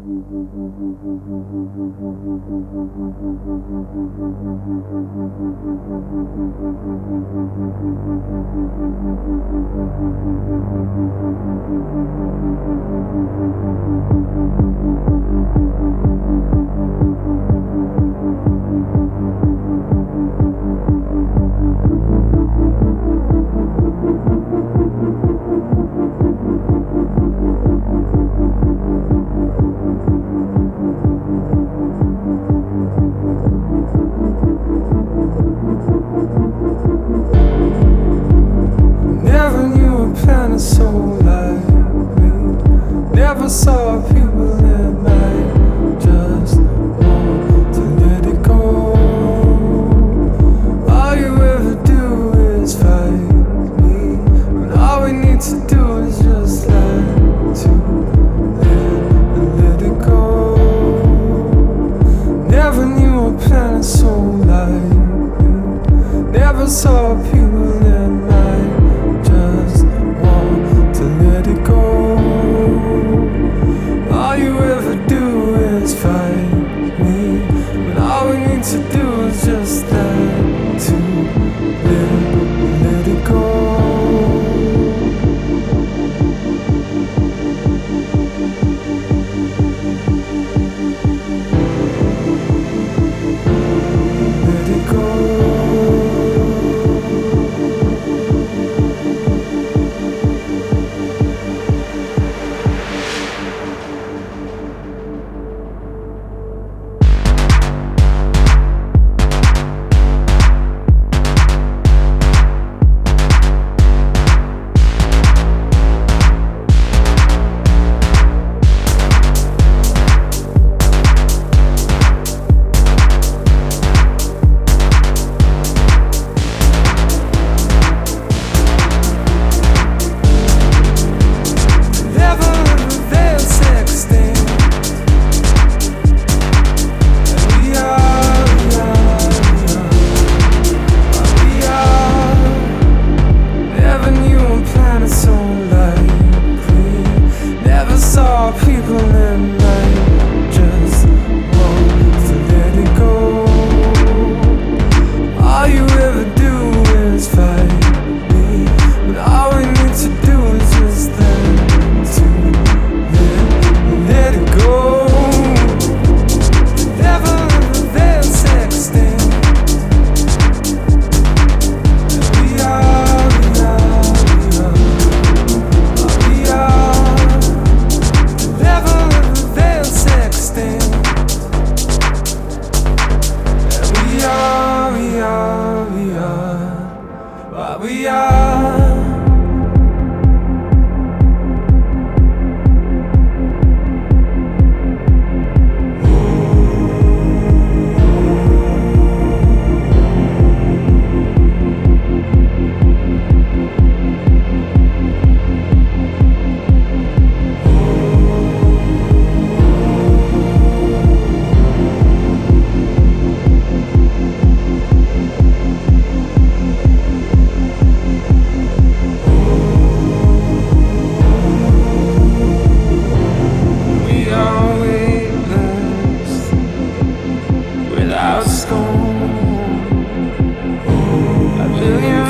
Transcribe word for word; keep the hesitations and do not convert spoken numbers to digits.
Never knew a planet so like me. Never saw people that might just want to let it go. All you ever do is fight me, and all we need to do is just let to let and let it go. Never knew a planet so like me. Never saw people that might just want to let it go. All you ever do is fight me, but all we need to do is just let to let, let it go. Let it go. People in night just want to let it go. All you ever do is fight me, but all we need to do is just let to let, let it go. Never ever been sexting. We are, we are, we are, we are. Never ever been sexting. And we are, we are, we are what we are. Without scorn, a million